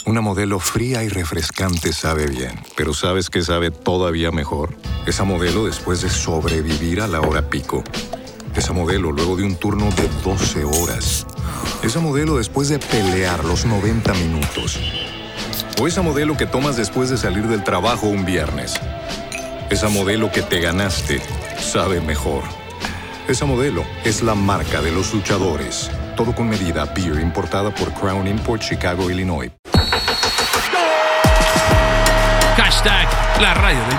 Una Modelo fría y refrescante sabe bien, pero ¿sabes qué sabe todavía mejor? Esa Modelo después de sobrevivir a la hora pico. Esa Modelo luego de un turno de 12 horas. Esa Modelo después de pelear los 90 minutos. O esa Modelo que tomas después de salir del trabajo un viernes. Esa Modelo que te ganaste sabe mejor. Esa Modelo es la marca de los luchadores. Todo con medida. Beer importada por Crown Import, Chicago, Illinois. Hashtag la radio del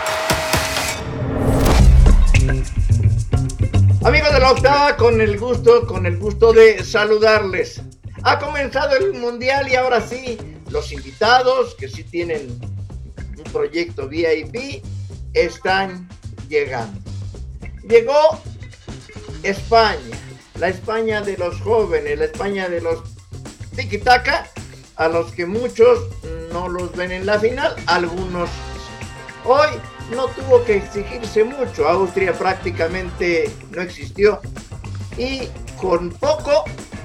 mundial. Amigos de la octava, con el gusto de saludarles. Ha comenzado el mundial y ahora sí, los invitados que sí tienen un proyecto VIP están llegando. Llegó España, la España de los jóvenes, la España de los tiki-taka, a los que muchos no los ven en la final, algunos. Hoy no tuvo que exigirse mucho, Austria prácticamente no existió y con poco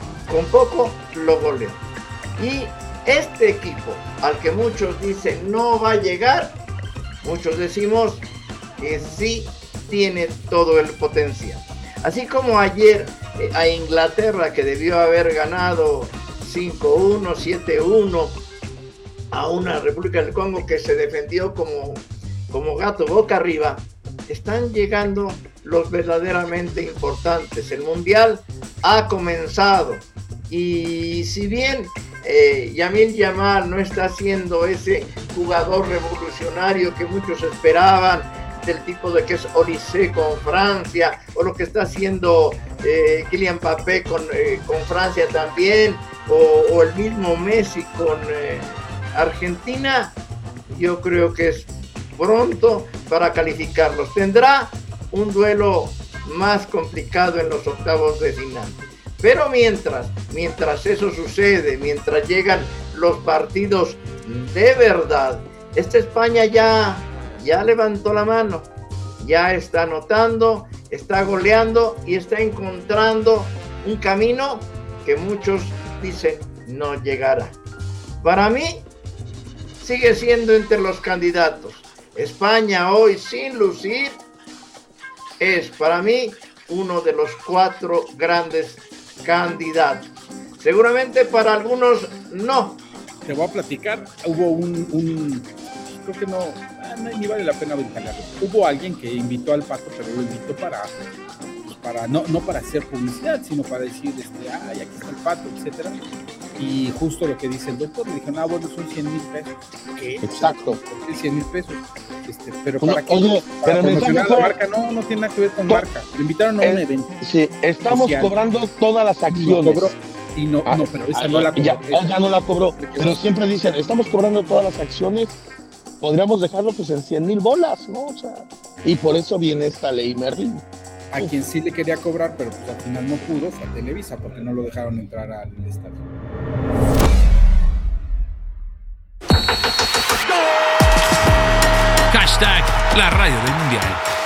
lo goleó. Y este equipo, al que muchos dicen no va a llegar, muchos decimos que sí tiene todo el potencial. Así como ayer a Inglaterra, que debió haber ganado 5-1, 7-1 a una República del Congo que se defendió como gato boca arriba, están llegando los verdaderamente importantes. El Mundial ha comenzado y si bien Lamine Yamal no está siendo ese jugador revolucionario que muchos esperaban, del tipo de que es Olise con Francia, o lo que está haciendo Kylian Mbappé con Francia también, o el mismo Messi con Argentina, yo creo que es pronto para calificarlos. Tendrá un duelo más complicado en los octavos de final. Pero mientras eso sucede, mientras llegan los partidos de verdad, esta España ya levantó la mano, ya está anotando, está goleando y está encontrando un camino que muchos dicen no llegará. Para mí, sigue siendo entre los candidatos. España hoy, sin lucir, es para mí uno de los 4 grandes candidatos. Seguramente para algunos no. Te voy a platicar, hubo un creo que no ni vale la pena ventanearlo. Hubo alguien que invitó al Pato, pero lo invitó para no para hacer publicidad, sino para decir, aquí está el Pato, etcétera. Y justo lo que dice el doctor, le dijeron, bueno, son 100,000 pesos. ¿Qué? Exacto. ¿Por qué 100,000 pesos? Pero no, para qué? Oye, para pero promocionar la marca, no tiene nada que ver con marca. Lo invitaron a un evento. Sí, estamos social. Cobrando todas las acciones. No, pero esa no la cobró. Ya no la cobró, pero siempre dicen, estamos cobrando todas las acciones, podríamos dejarlo pues en 100,000 bolas, ¿no? O sea, y por eso viene esta ley Merlin. A quien sí le quería cobrar, pero pues al final no pudo, fue a Televisa, porque no lo dejaron entrar al estadio. Hashtag la radio del mundial.